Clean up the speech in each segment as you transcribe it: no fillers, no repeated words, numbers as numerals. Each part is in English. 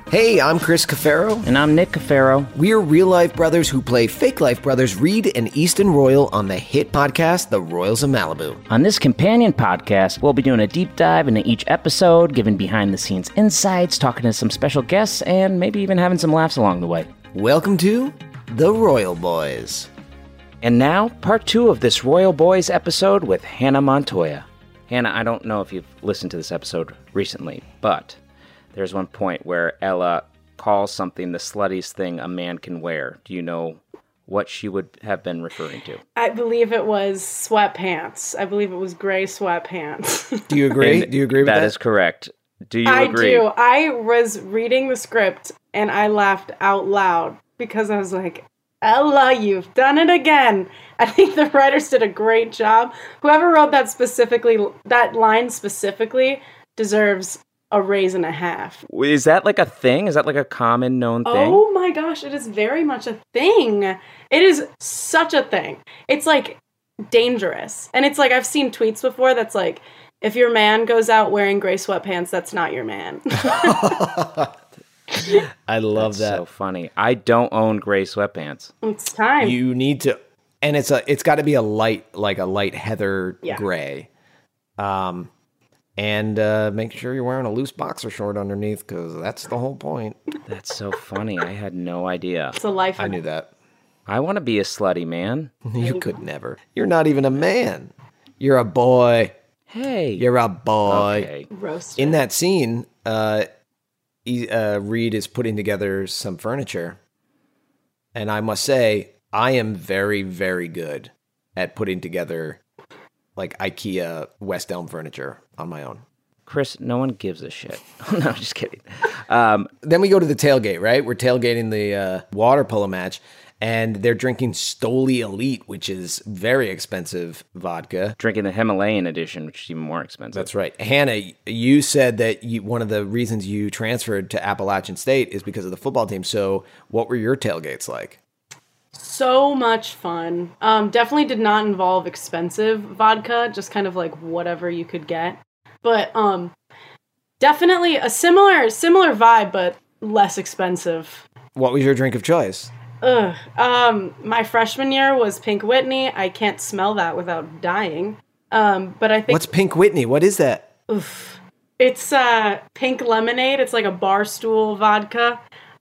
Hey, I'm Chris Cafaro. And I'm Nick Cafaro. We're real-life brothers who play fake-life brothers Reed and Easton Royal on the hit podcast, The Royals of Malibu. On this companion podcast, we'll be doing a deep dive into each episode, giving behind-the-scenes insights, talking to some special guests, and maybe even having some laughs along the way. Welcome to The Royal Boys. And now, part 2 of this Royal Boys episode with Hannah Montoya. Hannah, I don't know if you've listened to this episode recently, but there's one point where Ella calls something the sluttiest thing a man can wear. Do you know what she would have been referring to? I believe it was sweatpants. I believe it was gray sweatpants. Do you agree? Do you agree with that? That is correct. Do you agree? I do. I was reading the script and I laughed out loud because I was like, Ella, you've done it again. I think the writers did a great job. Whoever wrote that line specifically deserves a raise and a half. Is that like a thing? Is that like a common known thing? Oh my gosh, it is very much a thing. It is such a thing. It's like dangerous. And it's like, I've seen tweets before that's like, if your man goes out wearing gray sweatpants, that's not your man. I love that. So funny. I don't own gray sweatpants. It's time. You need to, and it's got to be a light heather gray. And make sure you're wearing a loose boxer short underneath, because that's the whole point. That's so funny. I had no idea. It's a life. I knew that. I want to be a slutty man. You could never. You're not even a man. You're a boy. Hey. You're a boy. Okay. Roasted. In that scene, Reed is putting together some furniture. And I must say, I am very, very good at putting together like IKEA West Elm furniture on my own. Chris, no one gives a shit. No, just kidding. Then we go to the tailgate, right? We're tailgating the water polo match, and they're drinking Stoli Elite, which is very expensive vodka. Drinking the Himalayan edition, which is even more expensive. That's right. Hannah, you said that one of the reasons you transferred to Appalachian State is because of the football team. So what were your tailgates like? So much fun. Definitely did not involve expensive vodka, just kind of like whatever you could get. But definitely a similar vibe, but less expensive. What was your drink of choice? My freshman year was Pink Whitney. I can't smell that without dying. But I think What's Pink Whitney? What is that? It's pink lemonade. It's like a Barstool vodka.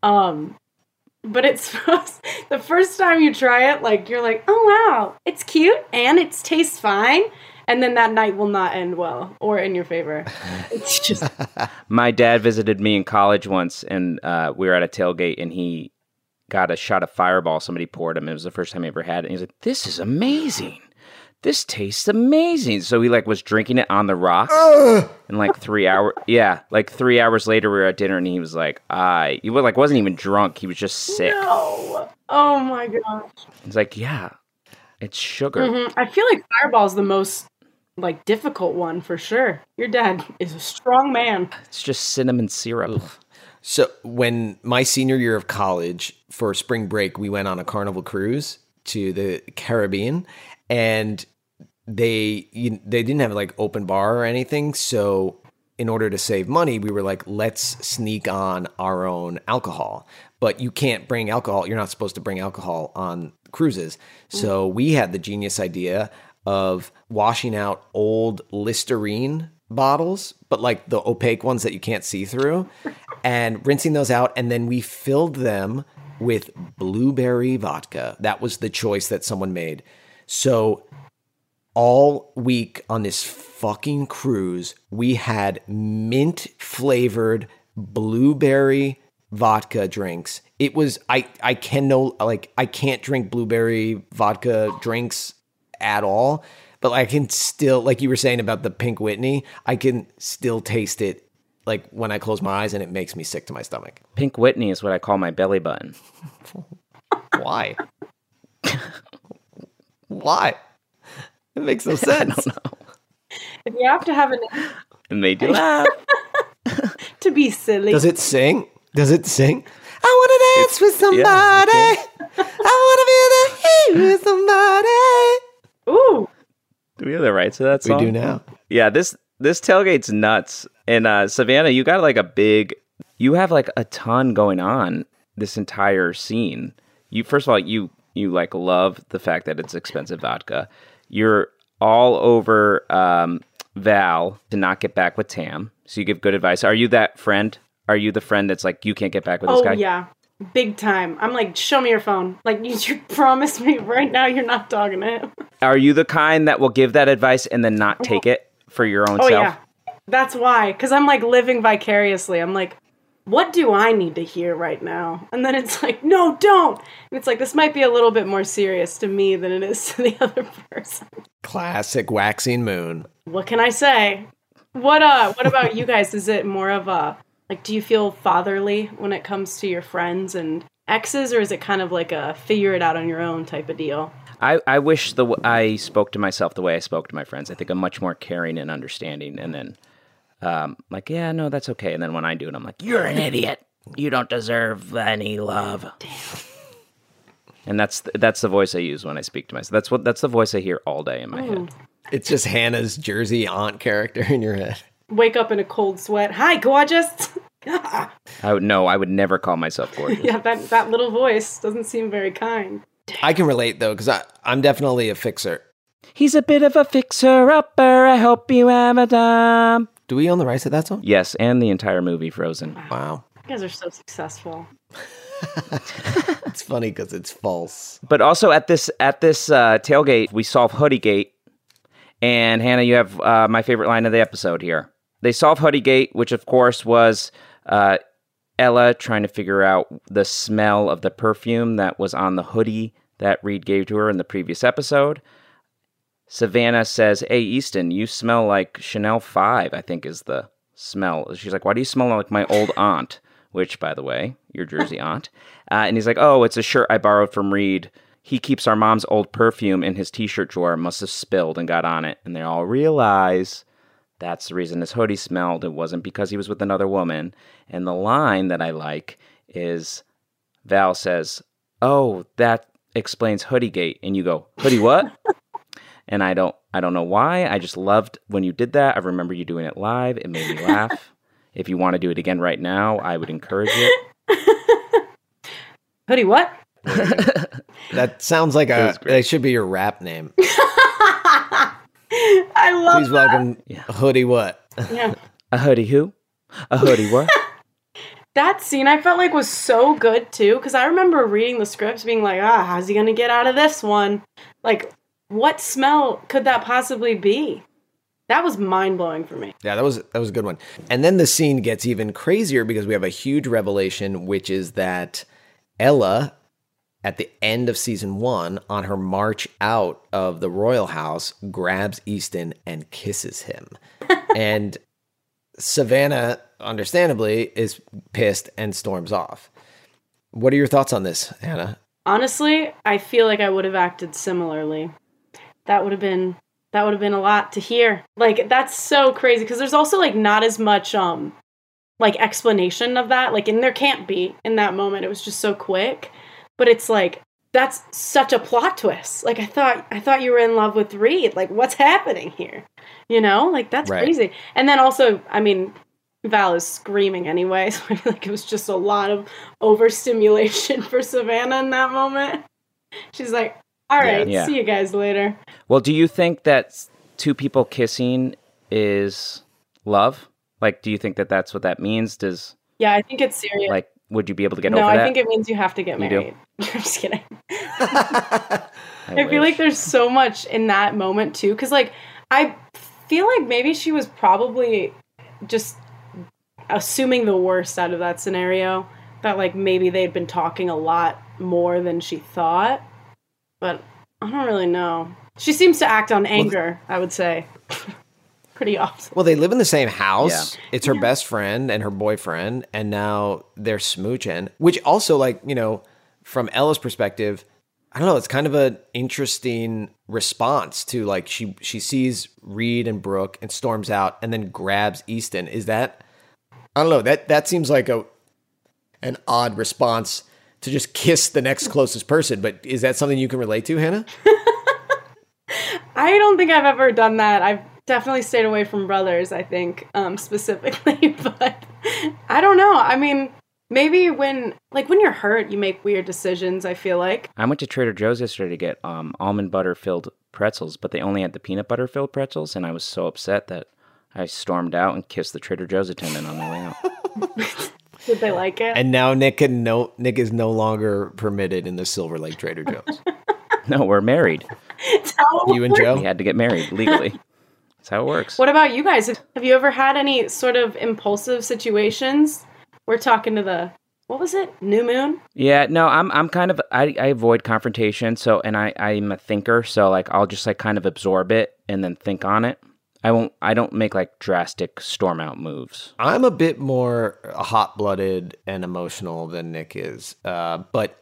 But it's the first time you try it, like, you're like, oh, wow, it's cute and it tastes fine. And then that night will not end well or in your favor. It's just... My dad visited me in college once, and we were at a tailgate, and he got a shot of Fireball somebody poured him. It was the first time he ever had it. And he's like, this is amazing. This tastes amazing. So he was drinking it on the rocks. And 3 hours, 3 hours later we were at dinner and he was like, he wasn't even drunk. He was just sick. No. Oh my gosh. He's like, yeah, it's sugar. Mm-hmm. I feel like Fireball's the most difficult one for sure. Your dad is a strong man. It's just cinnamon syrup. So when my senior year of college for spring break, we went on a Carnival cruise to the Caribbean, and they didn't have open bar or anything. So in order to save money, we were like, let's sneak on our own alcohol. But you can't bring alcohol. You're not supposed to bring alcohol on cruises. So we had the genius idea of washing out old Listerine bottles, but the opaque ones that you can't see through, and rinsing those out. And then we filled them with blueberry vodka. That was the choice that someone made. So all week on this fucking cruise, we had mint flavored blueberry vodka drinks. It was, I can't drink blueberry vodka drinks at all, but I can still, like you were saying about the Pink Whitney, I can still taste it when I close my eyes, and it makes me sick to my stomach. Pink Whitney is what I call my belly button. Why? Why? It makes no sense. I don't know. If you have to have a name It made you laugh. to be silly. Does it sing? I want to dance with somebody. Yeah, I want to be the with somebody. Ooh. Do we have the rights to that song? We do now. Yeah, this tailgate's nuts. And Savannah, you got a big you have like a ton going on this entire scene. You first of all, you like love the fact that it's expensive vodka. You're all over Val to not get back with Tam. So you give good advice. Are you that friend? Are you the friend that's like, you can't get back with this guy? Oh, yeah. Big time. I'm like, show me your phone. Like, you promised me right now you're not talking to him. Are you the kind that will give that advice and then not take it for your own self? Yeah. That's why. Because I'm like living vicariously. I'm like, what do I need to hear right now? And then it's like, no, don't. And it's like, this might be a little bit more serious to me than it is to the other person. Classic waxing moon. What can I say? What about you guys? Is it more of a, like, do you feel fatherly when it comes to your friends and exes, or is it kind of like a figure it out on your own type of deal? I wish I spoke to myself the way I spoke to my friends. I think I'm much more caring and understanding. And then, like, yeah, no, that's okay. And then when I do it, I'm like, you're an idiot. You don't deserve any love. Damn. And that's the voice I use when I speak to myself. That's the voice I hear all day in my head. It's just Hannah's Jersey aunt character in your head. Wake up in a cold sweat. Hi, gorgeous. I would never call myself gorgeous. Yeah, that little voice doesn't seem very kind. I can relate, though, because I'm definitely a fixer. He's a bit of a fixer-upper. I hope you have a dime. Do we own the rights to that song? Yes, and the entire movie, Frozen. Wow. You guys are so successful. It's funny because it's false. But also at this tailgate, we solve Hoodie-gate. And Hannah, you have my favorite line of the episode here. They solve Hoodie-gate, which of course was Ella trying to figure out the smell of the perfume that was on the hoodie that Reed gave to her in the previous episode. Savannah says, hey, Easton, you smell like Chanel 5, I think is the smell. She's like, why do you smell like my old aunt? Which, by the way, your Jersey aunt. And he's like, oh, it's a shirt I borrowed from Reed. He keeps our mom's old perfume in his t-shirt drawer, must have spilled and got on it. And they all realize that's the reason his hoodie smelled. It wasn't because he was with another woman. And the line that I like is Val says, oh, that explains Hoodie-gate. And you go, hoodie what? And I don't know why. I just loved when you did that. I remember you doing it live. It made me laugh. If you want to do it again right now, I would encourage it. Hoodie what? That sounds like that should be your rap name. I love Please welcome Hoodie what? Yeah. A hoodie who? A hoodie what? That scene I felt like was so good too, because I remember reading the scripts being like, how's he going to get out of this one? Like, what smell could that possibly be? That was mind-blowing for me. Yeah, that was a good one. And then the scene gets even crazier because we have a huge revelation, which is that Ella, at the end of season 1, on her march out of the royal house, grabs Easton and kisses him. And Savannah, understandably, is pissed and storms off. What are your thoughts on this, Hannah? Honestly, I feel like I would have acted similarly. That would have been a lot to hear. Like, that's so crazy because there's also like not as much like explanation of that. Like, and there can't be in that moment. It was just so quick. But it's like, that's such a plot twist. Like, I thought you were in love with Reed. Like, what's happening here? You know, like, that's crazy. And then also, I mean, Val is screaming anyway. So I feel like it was just a lot of overstimulation for Savannah in that moment. She's like, all right, see you guys later. Well, do you think that two people kissing is love? Like, do you think that that's what that means? Yeah, I think it's serious. Like, would you be able to get over that? No, I think it means you have to get married. I'm just kidding. I feel like there's so much in that moment, too. Because, like, I feel like maybe she was probably just assuming the worst out of that scenario. That, like, maybe they'd been talking a lot more than she thought. But I don't really know. She seems to act on anger, I would say. Pretty often. Well, they live in the same house. Yeah. It's her best friend and her boyfriend, and now they're smooching. Which also, like, you know, from Ella's perspective, I don't know, it's kind of an interesting response to, like, she sees Reed and Brooke and storms out and then grabs Easton. Is that, I don't know, that seems like an odd response to just kiss the next closest person, but is that something you can relate to, Hannah? I don't think I've ever done that. definitely stayed away from brothers, I think, specifically. But I don't know. I mean, maybe when you're hurt, you make weird decisions, I feel like. I went to Trader Joe's yesterday to get almond butter filled pretzels, but they only had the peanut butter filled pretzels, and I was so upset that I stormed out and kissed the Trader Joe's attendant on my way out. Did they like it? And now Nick is no longer permitted in the Silver Lake Trader Joe's. No, we're married. You and Joe? We had to get married legally. That's how it works. What about you guys? Have you ever had any sort of impulsive situations? We're talking to what was it? New Moon? Yeah, no, I'm kind of, I avoid confrontation. So, and I'm a thinker. So like, I'll just like kind of absorb it and then think on it. I don't make like drastic storm out moves. I'm a bit more hot-blooded and emotional than Nick is. But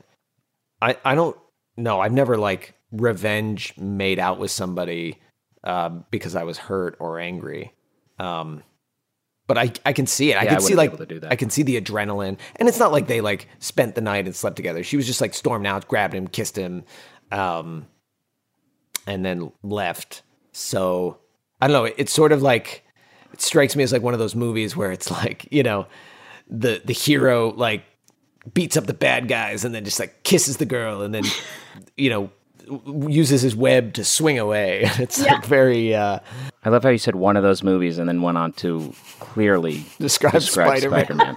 I don't know. I've never like revenge made out with somebody because I was hurt or angry. But I can see it. I can see like be able to do that. I can see the adrenaline, and it's not like they like spent the night and slept together. She was just like stormed out, grabbed him, kissed him, and then left. So I don't know. It's sort of like, it strikes me as like one of those movies where it's like, you know, the hero like beats up the bad guys and then just like kisses the girl and then, you know, uses his web to swing away. It's like very I love how you said one of those movies and then went on to clearly describe Spider-Man.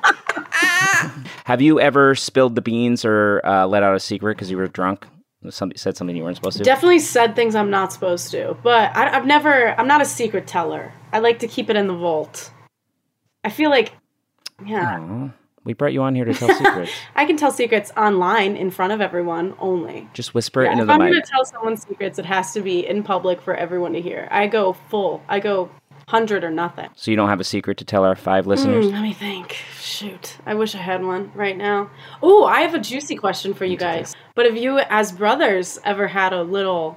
Have you ever spilled the beans or let out a secret because you were drunk? Somebody said something you weren't supposed to? Definitely said things I'm not supposed to, but I'm not a secret teller. I like to keep it in the vault. I feel like, yeah. Aww. We brought you on here to tell secrets. I can tell secrets online in front of everyone only. Just whisper it into if the I'm mic. going to tell someone secrets, it has to be in public for everyone to hear. I go full. I go 100 or nothing. So you don't have a secret to tell our 5 listeners? Let me think. Shoot. I wish I had one right now. Oh, I have a juicy question for you guys. But have you, as brothers, ever had a little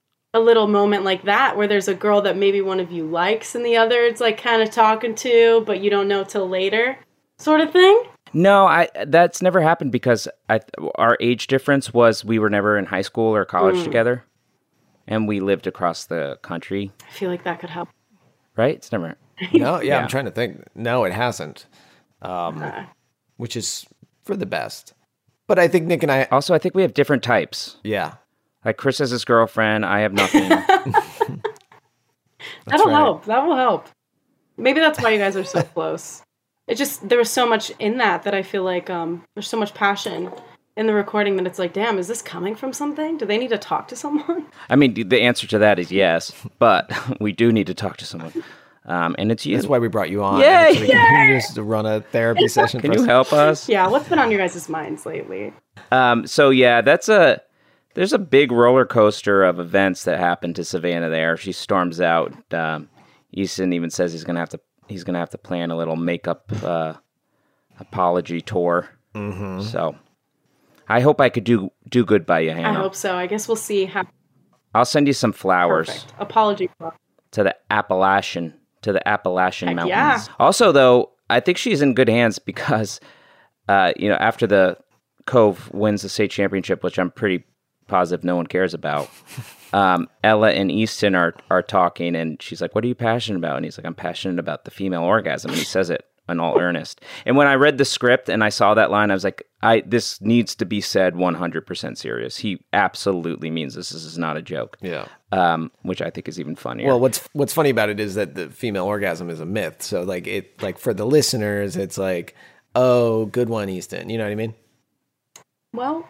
moment like that where there's a girl that maybe one of you likes and the other it's like kind of talking to, but you don't know till later sort of thing? No, that's never happened because our age difference was we were never in high school or college together, and we lived across the country. I feel like that could help. Right? It's never. No, yeah, I'm trying to think. No, it hasn't, which is for the best. But I think Nick and I... Also, I think we have different types. Yeah. Like Chris has his girlfriend. I have nothing. That'll help. That will help. Maybe that's why you guys are so close. It just, there was so much in that I feel like there's so much passion in the recording that it's like, damn, is this coming from something? Do they need to talk to someone? I mean, the answer to that is yes, but we do need to talk to someone. And it's you. That's why we brought you on. Yay! Just to run a therapy session. Can you help us? Yeah, what's been on your guys' minds lately? So yeah, there's a big roller coaster of events that happened to Savannah there. She storms out. Easton even says he's gonna have to plan a little makeup apology tour. Mm-hmm. So I hope I could do good by you, Hannah. I hope so. I guess we'll see how. I'll send you some flowers. Perfect. Apology. To the Appalachian Mountains. Yeah. Also, though, I think she's in good hands because, after the Cove wins the state championship, which I'm pretty positive no one cares about, Ella and Easton are talking, and she's like, "What are you passionate about?" And he's like, "I'm passionate about the female orgasm," and he says it in all earnest. And when I read the script and I saw that line, I was like, this needs to be said 100% serious. He absolutely means this. This is not a joke. Yeah. Which I think is even funnier. Well, what's funny about it is that the female orgasm is a myth. So like for the listeners, it's like, oh, good one, Easton. You know what I mean? Well.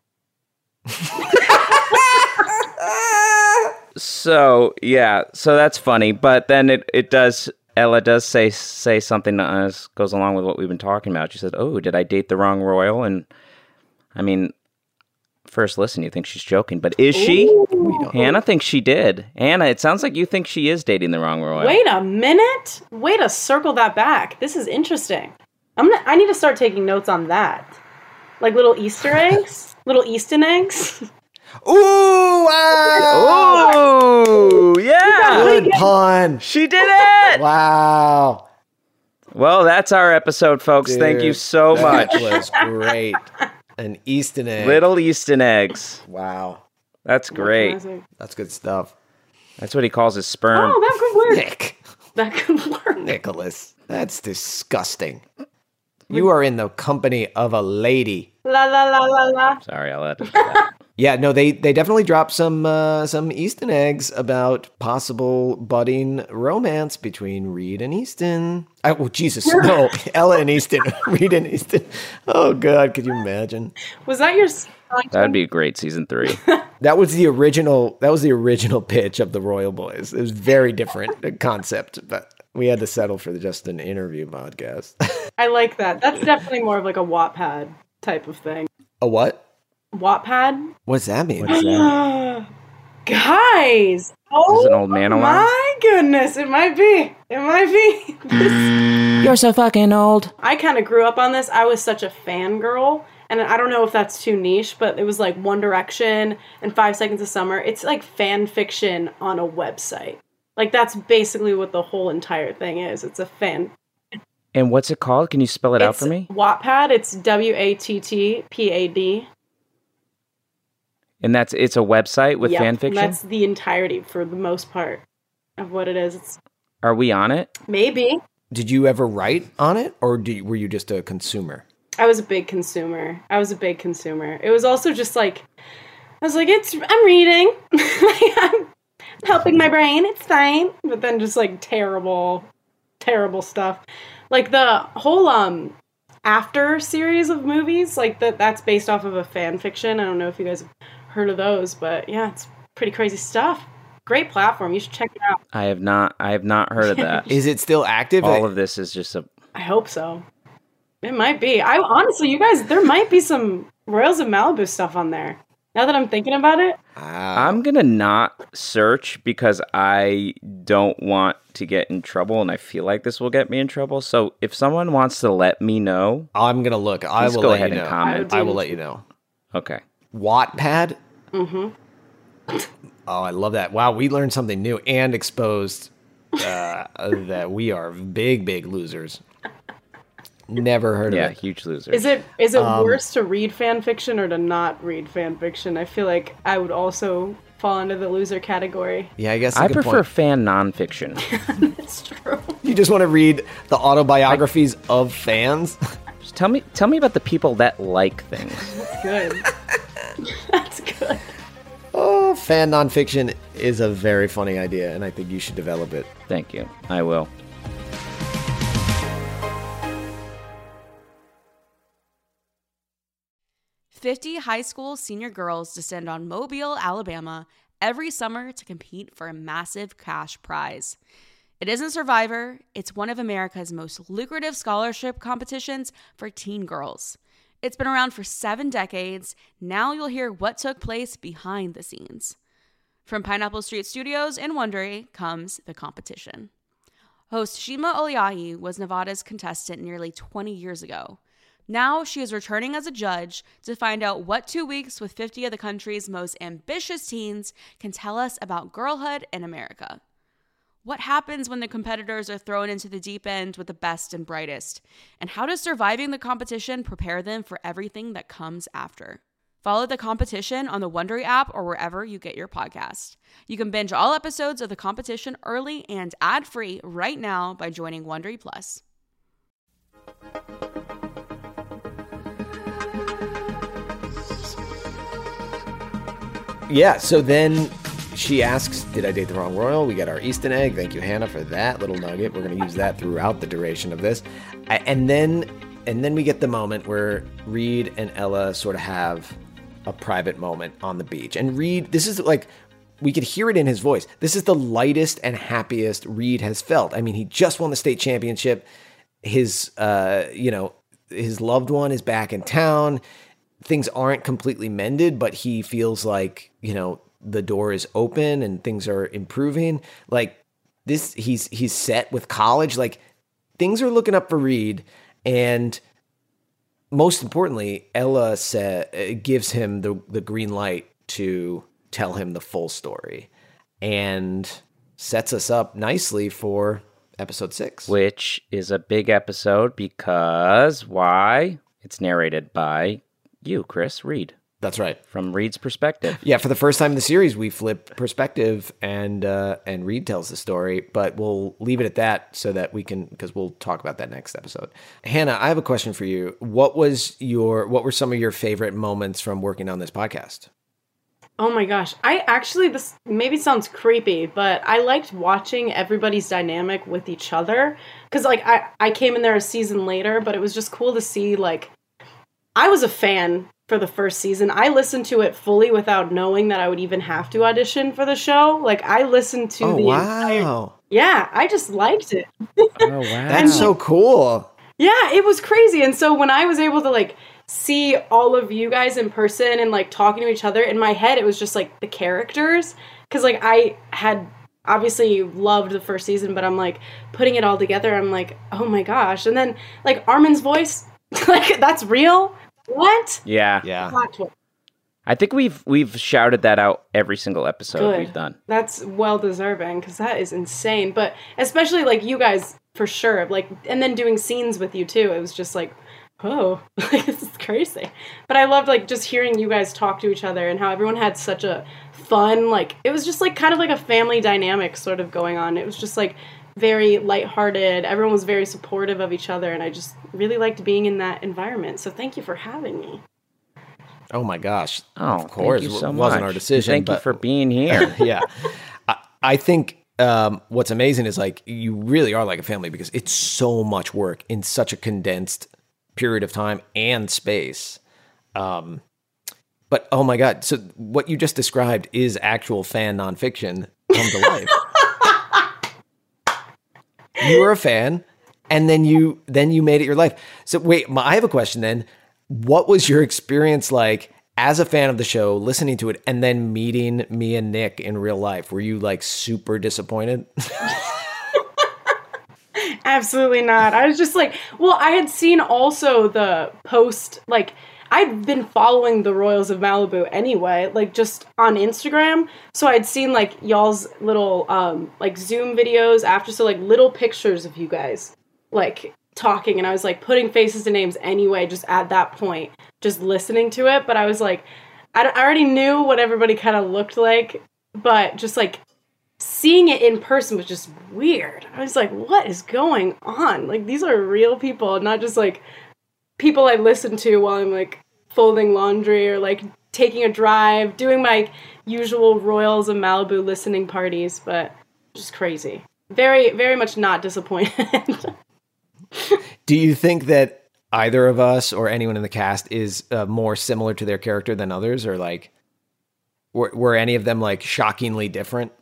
So that's funny. But then Ella does say something that goes along with what we've been talking about. She said, "Oh, did I date the wrong royal?" And I mean, first listen, you think she's joking, but is she? Hannah thinks she did. Hannah, it sounds like you think she is dating the wrong royal. Wait a minute. Way to circle that back. This is interesting. I need to start taking notes on that. Like little Easter eggs? Little Easton eggs? Ooh, wow! Oh, yeah! Good pun. She did it! Wow. Well, that's our episode, folks. Dude, thank you so much. That was great. An Easton egg. Little Easton eggs. Wow. That's great. That's good stuff. That's what he calls his sperm. Oh, that's good work. Nick. that could work. Nicholas, that's disgusting. You are in the company of a lady. La la la la la. Sorry, I'll edit that. Yeah, no, they definitely dropped some Easton eggs about possible budding romance between Reed and Easton. Oh, Jesus, no, Ella and Easton, Reed and Easton. Oh God, could you imagine? Was that your? That'd be a great season 3. That was the original. That was the original pitch of the Royal Boys. It was very different concept, but we had to settle for just an interview podcast. I like that. That's definitely more of like a Wattpad type of thing. A what? Wattpad? What's that mean? What's that? Guys! Is this an old man alarm? My goodness, it might be. It might be. You're so fucking old. I kind of grew up on this. I was such a fangirl. And I don't know if that's too niche, but it was like One Direction and 5 Seconds of Summer. It's like fan fiction on a website. Like, that's basically what the whole entire thing is. It's a fan. And what's it called? Can you spell it out for me? Wattpad. It's Wattpad. And it's a website with fan fiction? That's the entirety, for the most part, of what it is. Are we on it? Maybe. Did you ever write on it, or were you just a consumer? I was a big consumer. It was also just like, I was like, I'm reading. I'm helping my brain. It's fine. But then just like terrible, terrible stuff. Like the whole After series of movies, like that's based off of a fan fiction. I don't know if you guys have heard of those, but yeah, it's pretty crazy stuff. Great platform. You should check it out. I have not heard of that. Is it still active? All of this is just I hope so. It might be. I honestly, you guys, there might be some Royals of Malibu stuff on there. Now that I'm thinking about it. I'm going to not search because I don't want to get in trouble, and I feel like this will get me in trouble. So if someone wants to let me know, I'm going to look. I will go let ahead you know. and comment. I will let you know. Okay. Wattpad? Mm-hmm. Oh, I love that. Wow, we learned something new and exposed that we are big, big losers. Never heard of Yeah, it. huge loser. Is it worse to read fan fiction or to not read fan fiction? I feel like I would also fall into the loser category. Yeah, I guess I prefer fan nonfiction. That's true. You just want to read the autobiographies of fans? Just tell me about the people that like things. Good. That's good. Oh, fan nonfiction is a very funny idea, and I think you should develop it. Thank you. I will. "50 high school senior girls descend on Mobile, Alabama every summer to compete for a massive cash prize. It isn't Survivor, it's one of America's most lucrative scholarship competitions for teen girls. It's been around for 7 decades. Now you'll hear what took place behind the scenes. From Pineapple Street Studios in Wondery comes The Competition. Host Shima Oliahi was Nevada's contestant nearly 20 years ago. Now she is returning as a judge to find out what 2 weeks with 50 of the country's most ambitious teens can tell us about girlhood in America. What happens when the competitors are thrown into the deep end with the best and brightest? And how does surviving the competition prepare them for everything that comes after? Follow The Competition on the Wondery app or wherever you get your podcast. You can binge all episodes of The Competition early and ad-free right now by joining Wondery Plus. Yeah, so then she asks, did I date the wrong royal? We get our Easton egg. Thank you, Hannah, for that little nugget. We're going to use that throughout the duration of this. And then we get the moment where Reed and Ella sort of have a private moment on the beach. And Reed, this is like, we could hear it in his voice. This is the lightest and happiest Reed has felt. I mean, he just won the state championship. His, his loved one is back in town. Things aren't completely mended, but he feels like, the door is open and things are improving. Like this, he's set with college. Like things are looking up for Reed. And most importantly, Ella gives him the green light to tell him the full story and sets us up nicely for episode 6. Which is a big episode because why? It's narrated by you, Chris. Reed. That's right. from Reed's perspective. Yeah, for the first time in the series, we flip perspective, and Reed tells the story. But we'll leave it at that so that we can, because we'll talk about that next episode. Hannah, I have a question for you. What were some of your favorite moments from working on this podcast? Oh my gosh. This maybe sounds creepy, but I liked watching everybody's dynamic with each other. Because, like, I came in there a season later, but it was just cool to see, like, I was a fan for the first season. I listened to it fully without knowing that I would even have to audition for the show. Like, I listened to entire... Yeah, I just liked it. Oh, wow. That's so cool. Yeah, it was crazy. And so when I was able to, like, see all of you guys in person and, like, talking to each other, in my head, it was just, like, the characters. Because, like, I had obviously loved the first season, but I'm, like, putting it all together, I'm like, oh my gosh. And then, like, Armin's voice, like, that's real? What? Yeah. I think we've shouted that out every single episode we've done. That's well deserving, because that is insane. But especially, like, you guys, for sure. Like, and then doing scenes with you, too. It was just like, oh, this is crazy. But I loved, like, just hearing you guys talk to each other and how everyone had such a fun, like, it was just, like, kind of like a family dynamic sort of going on. It was just, like, very lighthearted. Everyone was very supportive of each other, and I just really liked being in that environment. So thank you for having me. Oh my gosh! Oh, of course, thank you so it wasn't much. our decision. Thank you for being here. Yeah, I think what's amazing is, like, you really are like a family, because it's so much work in such a condensed period of time and space. But oh my God, so what you just described is actual fan nonfiction come to life. You were a fan, and then you made it your life. So wait, I have a question then. What was your experience like as a fan of the show, listening to it, and then meeting me and Nick in real life? Were you, like, super disappointed? Absolutely not. I was just like, well, I had seen also the post, like, I'd been following the Royals of Malibu anyway, like, just on Instagram. So I'd seen, like, y'all's little, like, Zoom videos after, so, like, little pictures of you guys, like, talking. And I was, like, putting faces to names anyway, just at that point, just listening to it. But I was, like, I already knew what everybody kind of looked like, but just, like, seeing it in person was just weird. I was like, what is going on? Like, these are real people, not just, like, people I listen to while I'm, like, folding laundry or, like, taking a drive, doing my usual Royals of Malibu listening parties, but just crazy. Very, very much not disappointed. Do you think that either of us or anyone in the cast is more similar to their character than others, or, like, were any of them, like, shockingly different?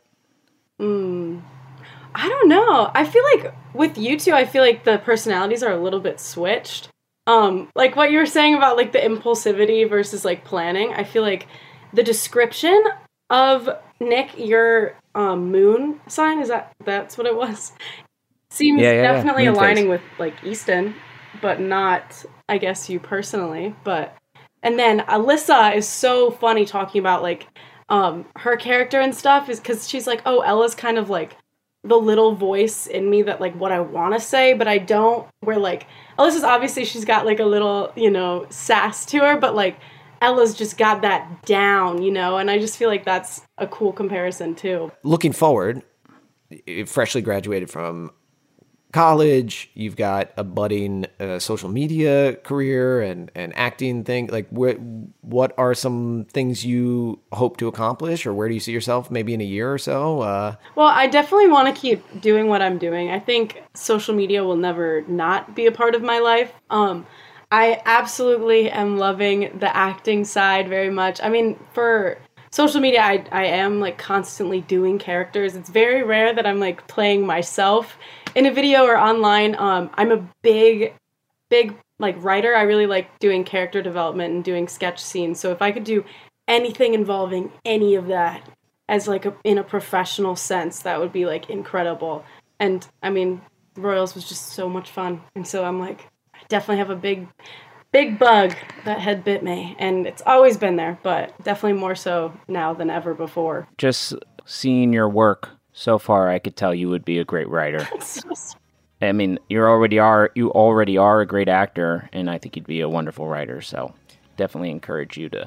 I don't know. I feel like with you two, I feel like the personalities are a little bit switched. Like what you were saying about, like, the impulsivity versus, like, planning. I feel like the description of Nick, your moon sign, that's what it was? Seems definitely aligning with, like, Easton, but not, I guess, you personally. And then Alyssa is so funny talking about, like, her character and stuff, is because she's like, oh, Ella's kind of like the little voice in me that, like, what I want to say, but I don't, where, like, Alyssa's obviously, she's got, like, a little, you know, sass to her, but, like, Ella's just got that down, you know, and I just feel like that's a cool comparison too. Looking forward, freshly graduated from college, you've got a budding social media career and acting thing. Like, what are some things you hope to accomplish, or where do you see yourself maybe in a year or so? Well, I definitely want to keep doing what I'm doing. I think social media will never not be a part of my life. I absolutely am loving the acting side very much. I mean, for social media, I am, like, constantly doing characters. It's very rare that I'm, like, playing myself in a video or online. I'm a big, like, writer. I really like doing character development and doing sketch scenes. So if I could do anything involving any of that as, like, in a professional sense, that would be, like, incredible. And I mean, Royals was just so much fun. And so I'm like, I definitely have a big bug that had bit me, and it's always been there, but definitely more so now than ever before. Just seeing your work so far, I could tell you would be a great writer. I mean, you already are a great actor, and I think you'd be a wonderful writer, so definitely encourage you to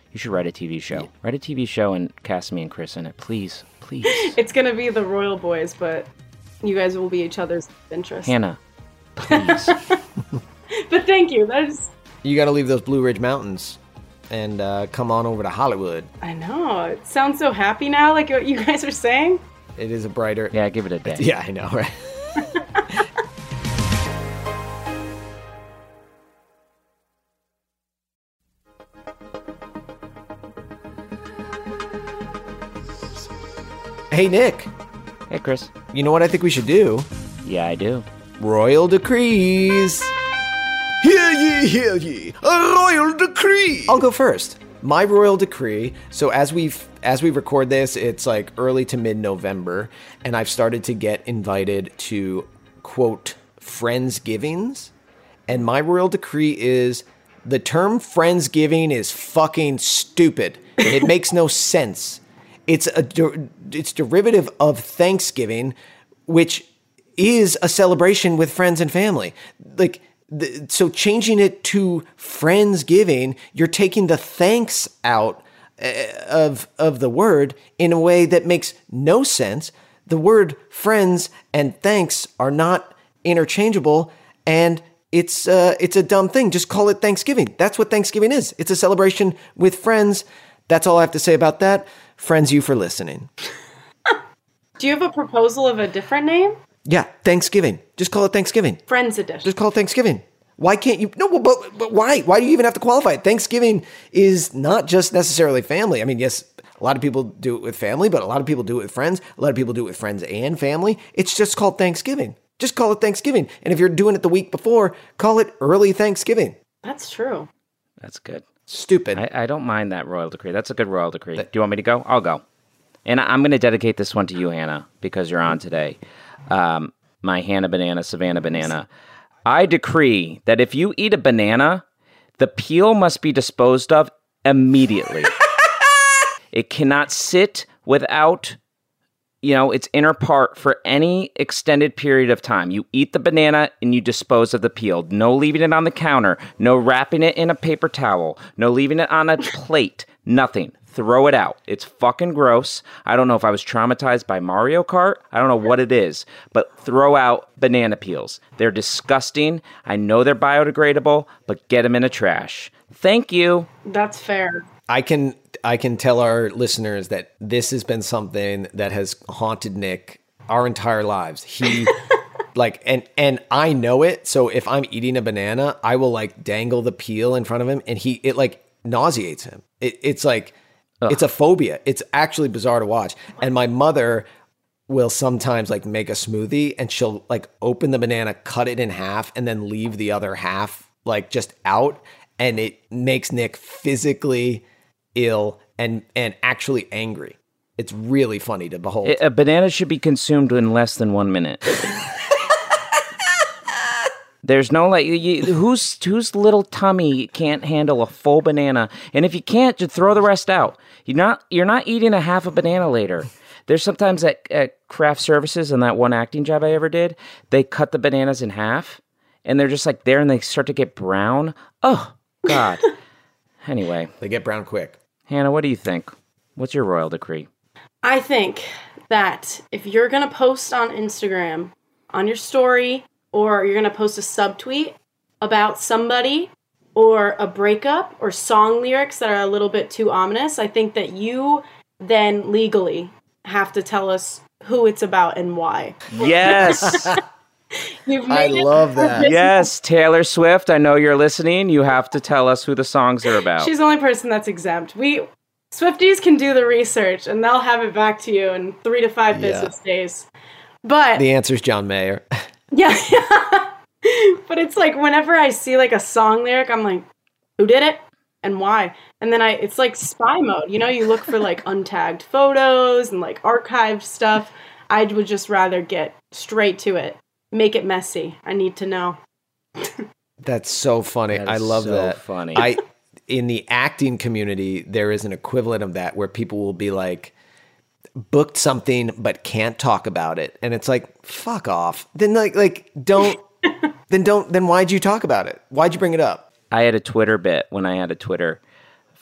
You should write a TV show. Yeah. Write a TV show and cast me and Chris in it, please. It's gonna be the Royal Boys, but you guys will be each other's interest. Hannah, please. But thank you. You got to leave those Blue Ridge Mountains and come on over to Hollywood. I know. It sounds so happy now, like what you guys are saying. It is a brighter... Yeah, give it a day. Yeah, I know, right? Hey, Nick. Hey, Chris. You know what I think we should do? Yeah, I do. Royal decrees. Hear ye, hear ye, a royal decree. I'll go first. My royal decree. So as we record this, it's like early to mid-November, and I've started to get invited to, quote, Friendsgivings. And my royal decree is the term Friendsgiving is fucking stupid. It makes no sense. It's derivative of Thanksgiving, which is a celebration with friends and family. So changing it to Friendsgiving, you're taking the thanks out of the word in a way that makes no sense. The word friends and thanks are not interchangeable, and it's a dumb thing. Just call it Thanksgiving. That's what Thanksgiving is. It's a celebration with friends. That's all I have to say about that. Friends, you for listening. Do you have a proposal of a different name? Yeah, Thanksgiving. Just call it Thanksgiving. Friends edition. Just call it Thanksgiving. Why can't you? No, but why? Why do you even have to qualify it? Thanksgiving is not just necessarily family. I mean, yes, a lot of people do it with family, but a lot of people do it with friends. A lot of people do it with friends and family. It's just called Thanksgiving. Just call it Thanksgiving. And if you're doing it the week before, call it early Thanksgiving. That's true. That's good. Stupid. I don't mind that royal decree. That's a good royal decree. Do you want me to go? I'll go. And I'm going to dedicate this one to you, Hannah, because you're on today. My Hannah Banana, Savannah Banana. I decree that if you eat a banana, the peel must be disposed of immediately. It cannot sit without, its inner part for any extended period of time. You eat the banana and you dispose of the peel. No leaving it on the counter. No wrapping it in a paper towel. No leaving it on a plate. Nothing. Throw it out. It's fucking gross. I don't know if I was traumatized by Mario Kart. I don't know what it is, but throw out banana peels. They're disgusting. I know they're biodegradable, but get them in a trash. Thank you. That's fair. I can tell our listeners that this has been something that has haunted Nick our entire lives. He and I know it. So if I'm eating a banana, I will dangle the peel in front of him, and it nauseates him. It's like, ugh. It's a phobia. It's actually bizarre to watch. And my mother will sometimes make a smoothie, and she'll open the banana, cut it in half, and then leave the other half just out. And it makes Nick physically ill and actually angry. It's really funny to behold. A banana should be consumed in less than 1 minute. There's no whose little tummy can't handle a full banana, and if you can't, just throw the rest out. You're not eating a half a banana later. There's sometimes at craft services, and that one acting job I ever did, they cut the bananas in half, and they're just there, and they start to get brown. Oh God. Anyway, they get brown quick. Hannah, what do you think? What's your royal decree? I think that if you're gonna post on Instagram on your story, or you're going to post a subtweet about somebody or a breakup or song lyrics that are a little bit too ominous, I think that you then legally have to tell us who it's about and why. Yes. I love that. Yes, Taylor Swift, I know you're listening. You have to tell us who the songs are about. She's the only person that's exempt. Swifties can do the research, and they'll have it back to you in 3 to 5 business days. But the answer's John Mayer. Yeah. But it's whenever I see a song lyric, I'm like, who did it and why? And then it's spy mode. You look for untagged photos and archived stuff. I would just rather get straight to it. Make it messy. I need to know. That's so funny. I love so that. Funny. In the acting community, there is an equivalent of that where people will be booked something but can't talk about it, and it's fuck off. Then don't then why'd you talk about it? Why'd you bring it up? I had a Twitter bit when I had a Twitter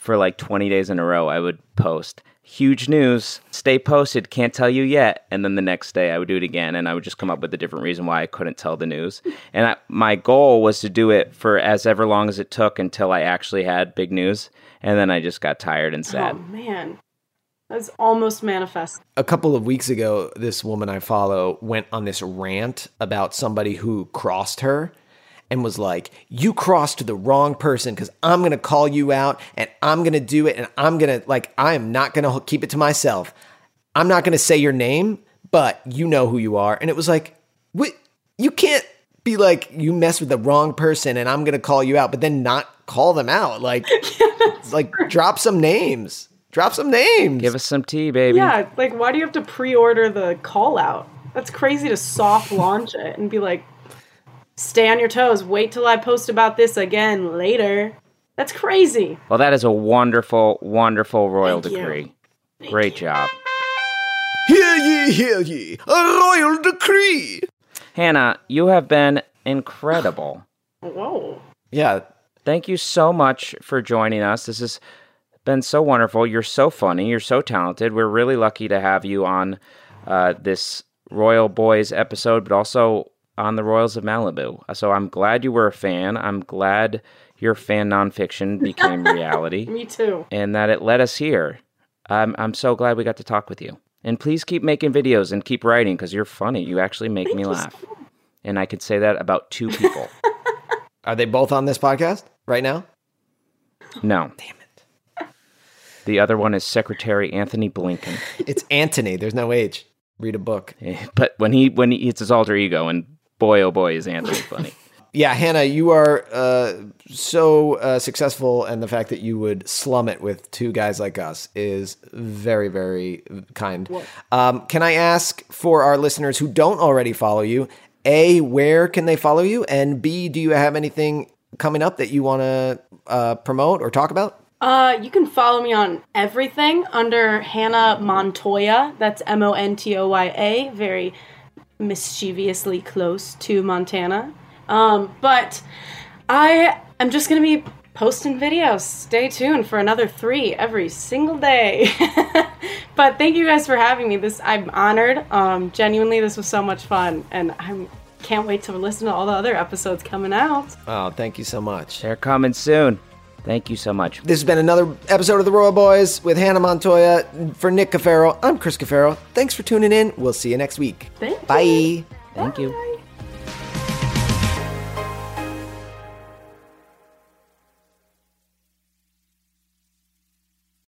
for like 20 days in a row, I would post, huge news, stay posted, can't tell you yet. And then the next day I would do it again, and I would just come up with a different reason why I couldn't tell the news. And my goal was to do it for as ever long as it took until I actually had big news. And then I just got tired and sad. Oh, man. That's almost manifest. A couple of weeks ago, this woman I follow went on this rant about somebody who crossed her and was like, you crossed the wrong person because I'm going to call you out and I'm going to do it and I'm going to, like, I am not going to keep it to myself. I'm not going to say your name, but you know who you are. And it was like, what? You can't be like, you messed with the wrong person and I'm going to call you out, but then not call them out. Like, like drop some names. Drop some names. Give us some tea, baby. Yeah, like, why do you have to pre-order the call out? That's crazy to soft launch it and be like, stay on your toes. Wait till I post about this again later. That's crazy. Well, that is a wonderful, wonderful royal Thank you. decree. Great job. Hear ye, a royal decree. Hannah, you have been incredible. Whoa. Yeah. Thank you so much for joining us. This has been so wonderful. You're so funny. You're so talented. We're really lucky to have you on this Royal Boys episode, but also on the Royals of Malibu. So I'm glad you were a fan. I'm glad your fan nonfiction became reality. Me too. And that it led us here. I'm so glad we got to talk with you. And please keep making videos and keep writing because you're funny. You actually make me laugh. And I could say that about 2 people. Are they both on this podcast right now? No. Damn it. The other one is Secretary Anthony Blinken. It's Anthony. There's no H. Read a book. But when he it's his alter ego, and boy, oh boy, is Anthony funny. Yeah, Hannah, you are so successful, and the fact that you would slum it with 2 guys like us is very, very kind. Can I ask for our listeners who don't already follow you, A, where can they follow you? And B, do you have anything coming up that you want to promote or talk about? You can follow me on everything under Hannah Montoya. That's Montoya. Very mischievously close to Montana. But I am just going to be posting videos. Stay tuned for another 3 every single day. But thank you guys for having me. I'm honored. Genuinely, this was so much fun. And I can't wait to listen to all the other episodes coming out. Oh, thank you so much. They're coming soon. Thank you so much. This has been another episode of The Royal Boys with Hannah Montoya. For Nick Cafaro, I'm Chris Cafaro. Thanks for tuning in. We'll see you next week. Thank you. Bye. Thank you. Bye.